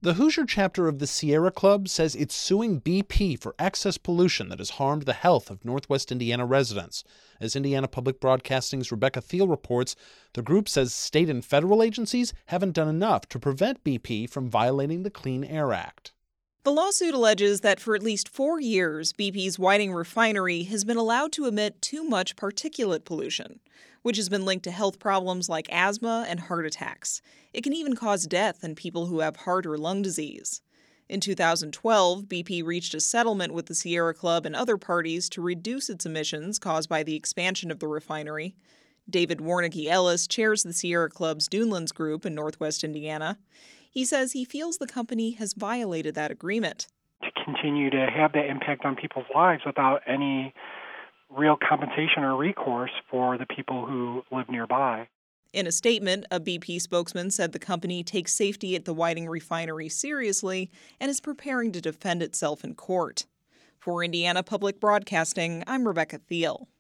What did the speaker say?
The Hoosier chapter of the Sierra Club says it's suing BP for excess pollution that has harmed the health of Northwest Indiana residents. As Indiana Public Broadcasting's Rebecca Thiel reports, the group says state and federal agencies haven't done enough to prevent BP from violating the Clean Air Act. The lawsuit alleges that for at least 4 years, BP's Whiting refinery has been allowed to emit too much particulate pollution, which has been linked to health problems like asthma and heart attacks. It can even cause death in people who have heart or lung disease. In 2012, BP reached a settlement with the Sierra Club and other parties to reduce its emissions caused by the expansion of the refinery. David Warneke Ellis chairs the Sierra Club's Dunelands Group in Northwest Indiana. He says he feels the company has violated that agreement. To continue to have that impact on people's lives without any real compensation or recourse for the people who live nearby. In a statement, a BP spokesman said the company takes safety at the Whiting refinery seriously and is preparing to defend itself in court. For Indiana Public Broadcasting, I'm Rebecca Thiel.